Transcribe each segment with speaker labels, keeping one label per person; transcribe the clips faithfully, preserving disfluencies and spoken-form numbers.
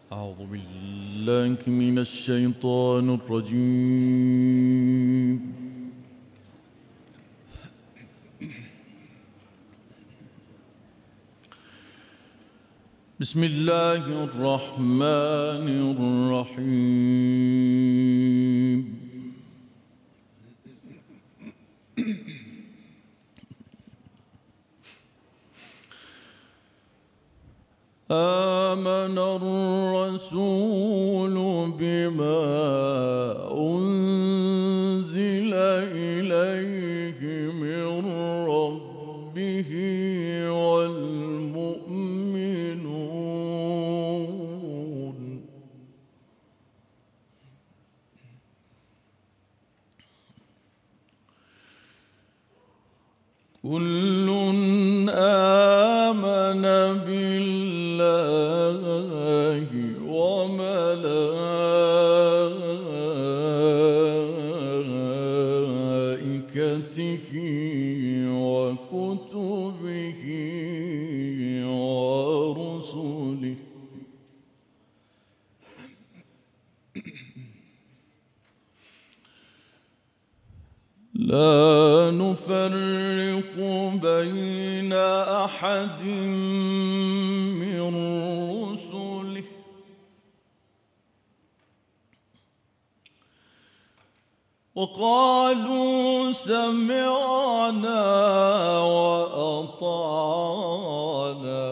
Speaker 1: أعوذ بالله من الشيطان الرجيم. بسم الله الرحمن الرحيم. آمن الرسول بما أنزل إليه من ربه والمؤمنون كل آمن بالله وملائكته وكتبه ورسله لا نفرق بين أحد من رسله وقالوا سمعنا وأطعنا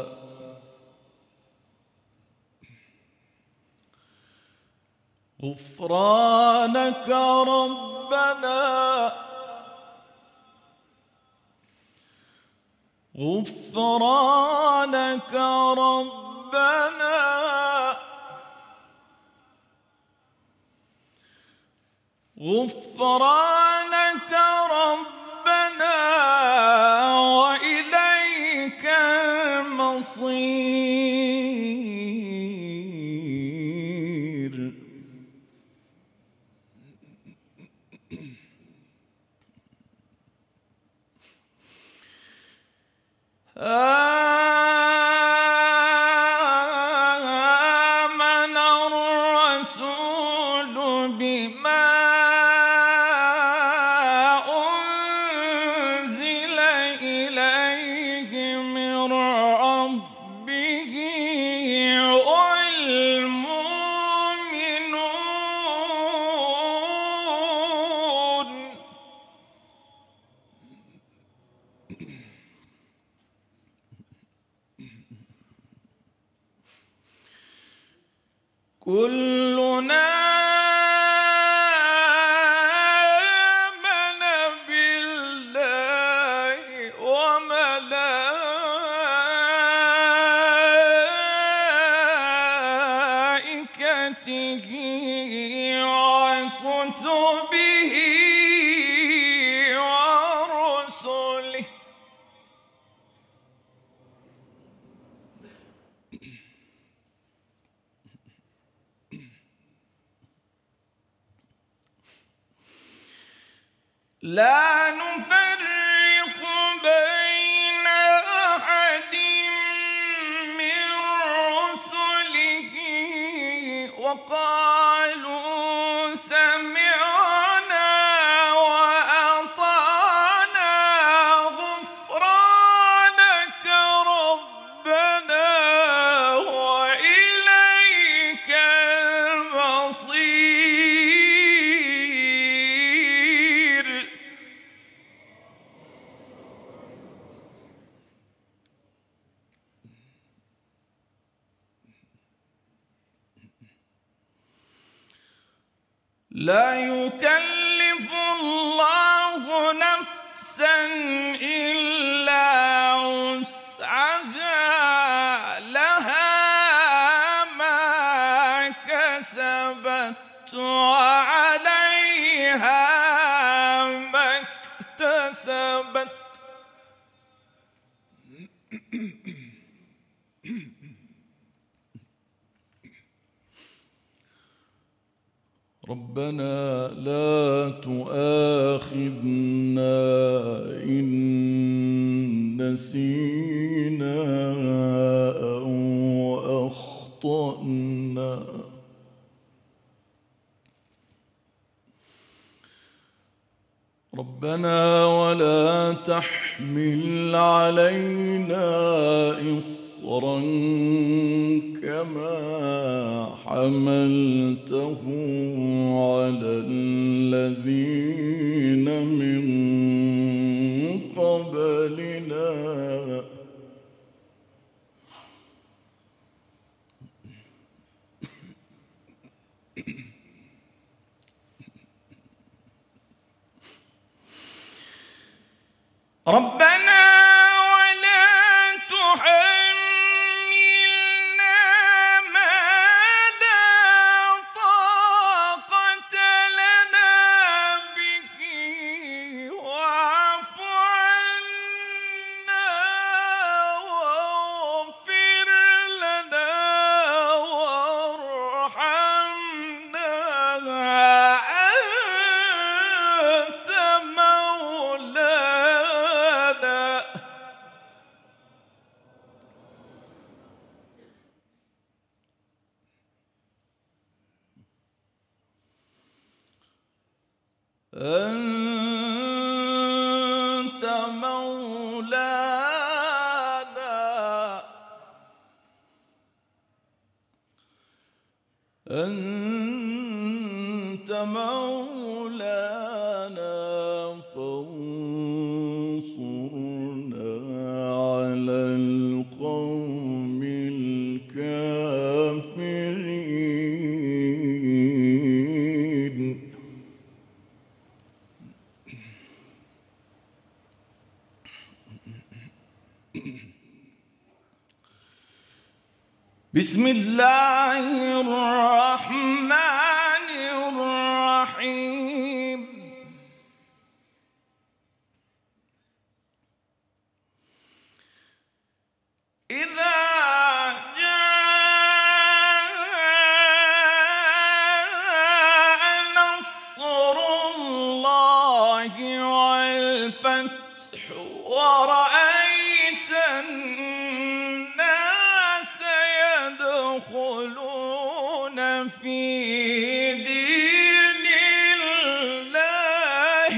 Speaker 1: غفرانك ربنا غفرانك ربنا غفرانك ربنا وإليك المصير. آمن الرسول بما أنزل إليه من ربه والمؤمنون كلنا آمن بالله وملائكته وكتبه ورسله لا نفرق بين أحد من رسله وقالوا سمعنا وأطعنا غفرانك ربنا وإليك المصير. لا يكلف الله نفسا إلا وسعها لها ما كسبت وعليها ما اكتسبت ربنا لا تؤاخذنا إن نسينا أو أخطأنا لنا ربنا ولا تحمل علينا إصرا كما حملته على الذين من قبلنا ربنا ولا تحملنا ما لا طاقة لنا به واعف عنا واغفر لنا وارحمنا أنت مولانا أنت مولانا أنت مولانا فانصرنا على القوم الكافرين بسم الله الرحمن الرحيم إذا جاء نصر الله والفتح ورأيت الناس يدخلون في دين الله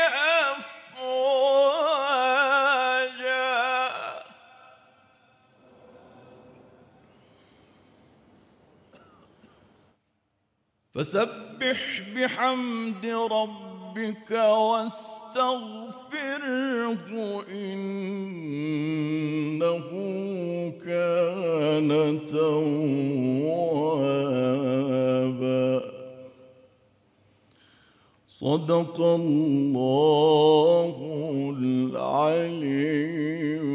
Speaker 1: أفواجا فسبح بحمد ربك واستغفره إنه كان توابا صدق الله العلي